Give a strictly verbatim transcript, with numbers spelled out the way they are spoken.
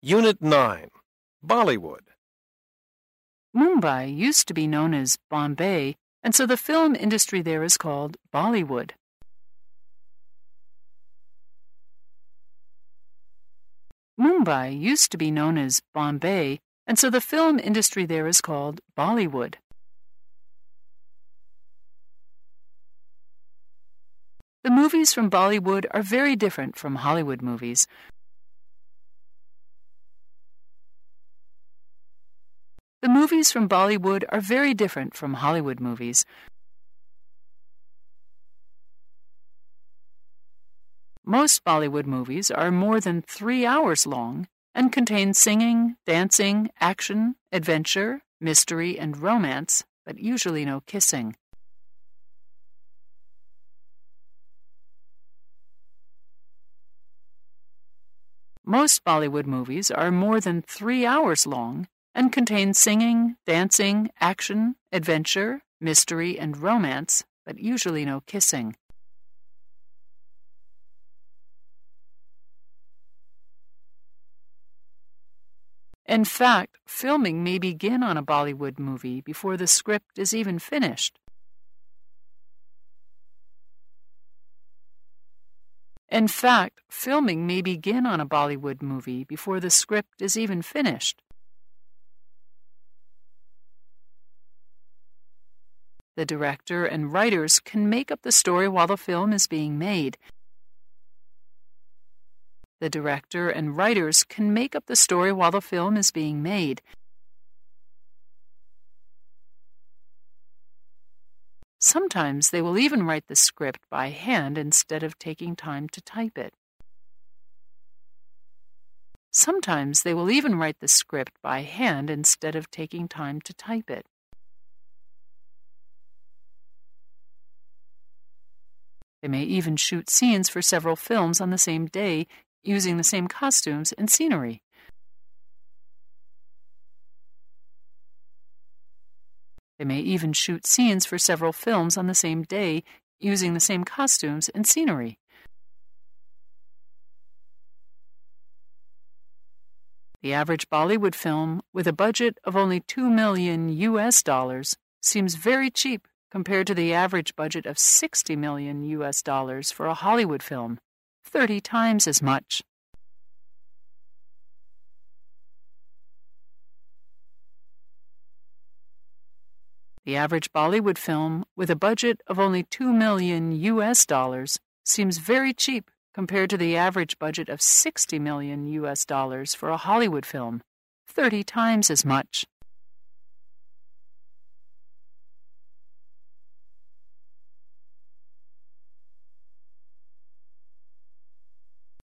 Unit nine, Bollywood. Mumbai used to be known as Bombay, and so the film industry there is called Bollywood. Mumbai used to be known as Bombay, and so the film industry there is called Bollywood. The movies from Bollywood are very different from Hollywood movies. The movies from Bollywood are very different from Hollywood movies. Most Bollywood movies are more than three hours long and contain singing, dancing, action, adventure, mystery, and romance, but usually no kissing. Most Bollywood movies are more than three hours long and contain singing, dancing, action, adventure, mystery, and romance, but usually no kissing. In fact, filming may begin on a Bollywood movie before the script is even finished. In fact, filming may begin on a Bollywood movie before the script is even finished. The director and writers can make up the story while the film is being made. The director and writers can make up the story while the film is being made. Sometimes they will even write the script by hand instead of taking time to type it. Sometimes they will even write the script by hand instead of taking time to type it. They may even shoot scenes for several films on the same day using the same costumes and scenery. They may even shoot scenes for several films on the same day using the same costumes and scenery. The average Bollywood film with a budget of only two million U S dollars seems very cheap compared to the average budget of sixty million U S dollars for a Hollywood film, thirty times as much. The average Bollywood film with a budget of only two million U S dollars seems very cheap compared to the average budget of sixty million U S dollars for a Hollywood film, thirty times as much.